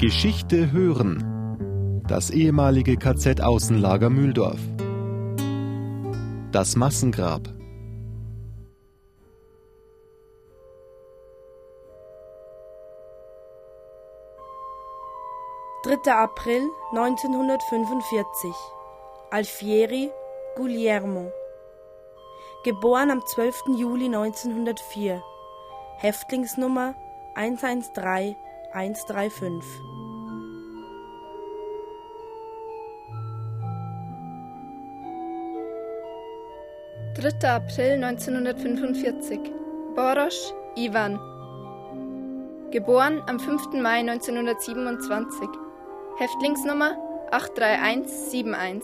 Geschichte hören. Das ehemalige KZ-Außenlager Mühldorf. Das Massengrab. April 1945. Alfieri Guglielmo. Geboren am 12. Juli 1904. Häftlingsnummer 113135. April 1945. Borosch Ivan. Geboren am 5. Mai 1927. Häftlingsnummer 83171.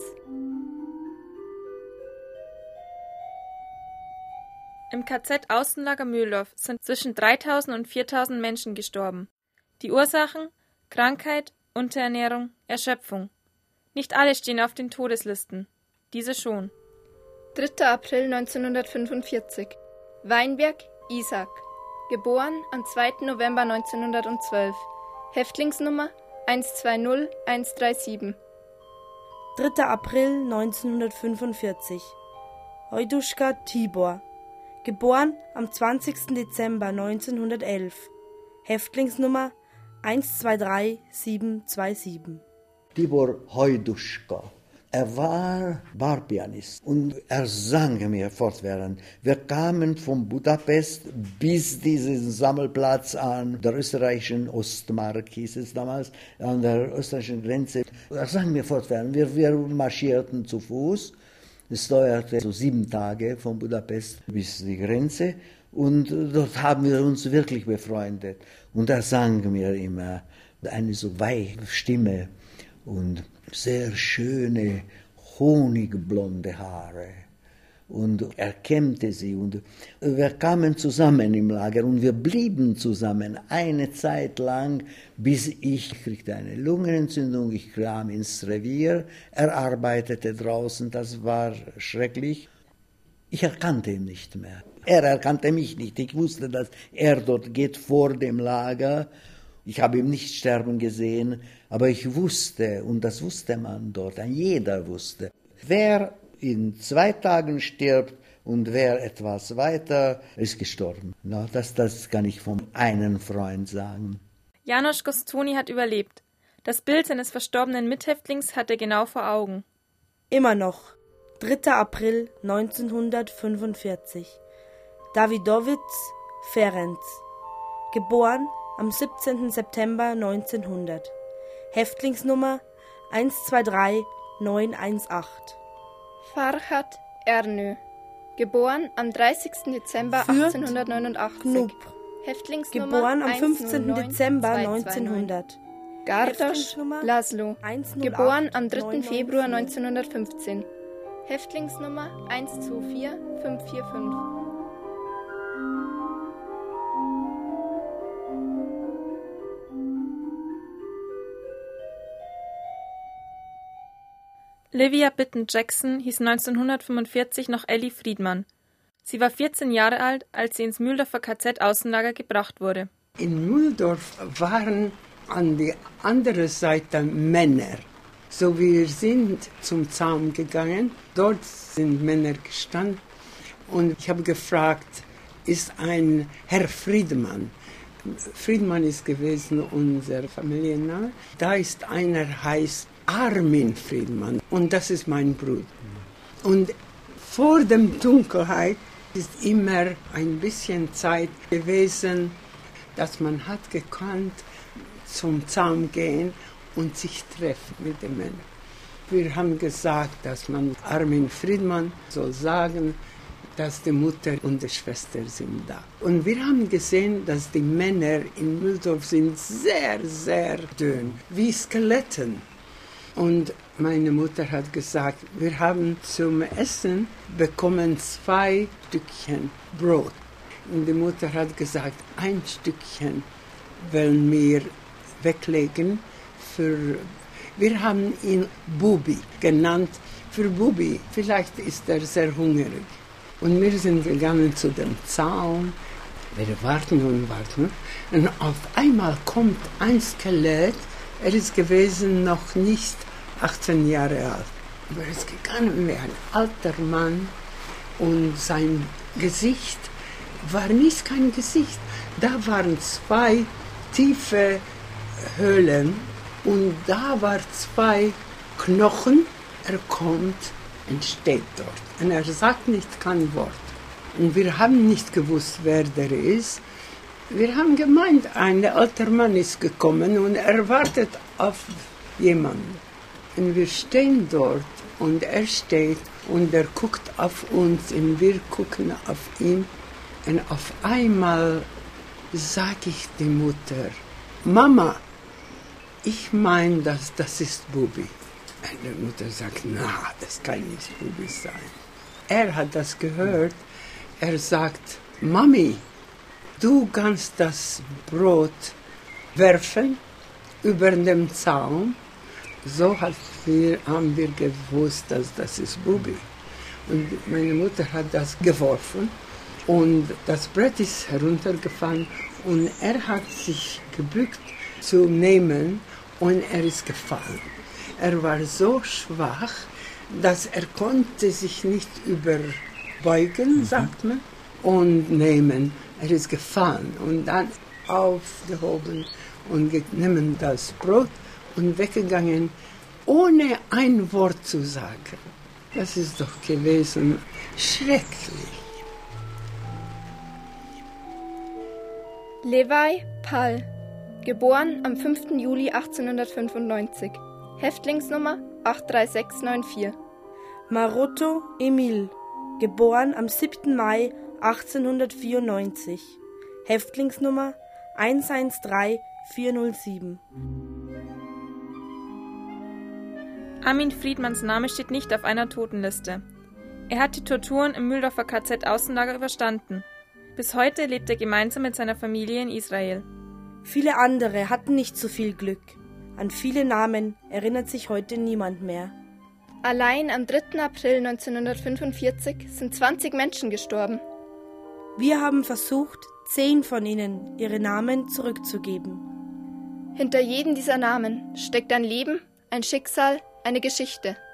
Im KZ-Außenlager Mühldorf sind zwischen 3.000 und 4.000 Menschen gestorben. Die Ursachen? Krankheit, Unterernährung, Erschöpfung. Nicht alle stehen auf den Todeslisten. Diese schon. 3. April 1945. Weinberg Isaac. Geboren am 2. November 1912. Häftlingsnummer 120137. 3. April 1945. Heuduschka Tibor. Geboren am 20. Dezember 1911. Häftlingsnummer 123727. Tibor Heuduschka. Er war Barpianist und er sang mir fortwährend. Wir kamen von Budapest bis diesen Sammelplatz an der österreichischen Ostmark, hieß es damals, an der österreichischen Grenze. Er sang mir fortwährend. Wir marschierten zu Fuß. Es dauerte so 7 Tage von Budapest bis die Grenze und dort haben wir uns wirklich befreundet. Und er sang mir immer eine so weiche Stimme und sehr schöne, honigblonde Haare. Und er kämmte sie und wir kamen zusammen im Lager und wir blieben zusammen eine Zeit lang, bis ich kriegte eine Lungenentzündung, ich kam ins Revier, er arbeitete draußen, das war schrecklich. Ich erkannte ihn nicht mehr. Er erkannte mich nicht. Ich wusste, dass er dort geht vor dem Lager. Ich habe ihn nicht sterben gesehen, aber ich wusste, und das wusste man dort, jeder wusste, wer in 2 Tagen stirbt und wer etwas weiter ist gestorben. Na, das kann ich von einem Freund sagen. János Gosztonyi hat überlebt. Das Bild seines verstorbenen Mithäftlings hat er genau vor Augen. Immer noch. 3. April 1945. Davidowitz Ferenc. Geboren am 17. September 1900. Häftlingsnummer 123918. Farhat Ernö. Geboren am 30. Dezember 1889. Knub. Häftlingsnummer Geboren am 15. Dezember 1900. Gardosch Laszlo. Geboren am 3. Februar 1915. Häftlingsnummer 124545. Livia Bitten-Jackson hieß 1945 noch Elli Friedmann. Sie war 14 Jahre alt, als sie ins Mühldorfer KZ-Außenlager gebracht wurde. In Mühldorf waren an die andere Seite Männer. So wir sind zum Zaun gegangen, dort sind Männer gestanden und ich habe gefragt, ist ein Herr Friedmann? Friedmann ist gewesen unser Familienname. Da ist einer, heißt Armin Friedmann und das ist mein Bruder. Und vor der Dunkelheit ist immer ein bisschen Zeit gewesen, dass man hat gekannt zum Zaun gehen und sich treffen mit den Männern. Wir haben gesagt, dass man Armin Friedmann soll sagen, dass die Mutter und die Schwester sind da. Und wir haben gesehen, dass die Männer in Mühldorf sind sehr, sehr dünn, wie Skeletten. Und meine Mutter hat gesagt, wir haben zum Essen bekommen 2 Stückchen Brot. Und die Mutter hat gesagt, 1 Stückchen wollen wir weglegen wir haben ihn Bubi genannt, für Bubi. Vielleicht ist er sehr hungrig. Und wir sind gegangen zu dem Zaun. Wir warten und warten. Und auf einmal kommt ein Skelett Er ist gewesen noch nicht 18 Jahre alt. Aber er ist gegangen wie ein alter Mann und sein Gesicht war nicht kein Gesicht. Da waren 2 tiefe Höhlen und da waren 2 Knochen. Er kommt und steht dort. Und er sagt nicht kein Wort. Und wir haben nicht gewusst, wer der ist. Wir haben gemeint, ein alter Mann ist gekommen und er wartet auf jemanden. Und wir stehen dort und er steht und er guckt auf uns und wir gucken auf ihn. Und auf einmal sage ich die Mutter, Mama, ich meine, das ist Bubi. Und die Mutter sagt, na, das kann nicht Bubi sein. Er hat das gehört. Er sagt, Mami, du kannst das Brot werfen über den Zaun. So haben wir gewusst, dass das ist Bubi. Und meine Mutter hat das geworfen und das Brett ist heruntergefallen und er hat sich gebückt zu nehmen und er ist gefallen. Er war so schwach, dass er konnte sich nicht überbeugen, sagt man, und nehmen. Er ist gefallen und dann aufgehoben und genommen das Brot und weggegangen, ohne ein Wort zu sagen. Das ist doch gewesen schrecklich. Levi Pal, geboren am 5. Juli 1895, Häftlingsnummer 83694. Maroto Emil, geboren am 7. Mai 1894, Häftlingsnummer 113407. Armin Friedmanns Name steht nicht auf einer Totenliste. Er hat die Torturen im Mühldorfer KZ-Außenlager überstanden. Bis heute lebt er gemeinsam mit seiner Familie in Israel. Viele andere hatten nicht so viel Glück. An viele Namen erinnert sich heute niemand mehr. Allein am 3. April 1945 sind 20 Menschen gestorben. Wir haben versucht, 10 von ihnen ihre Namen zurückzugeben. Hinter jedem dieser Namen steckt ein Leben, ein Schicksal, eine Geschichte.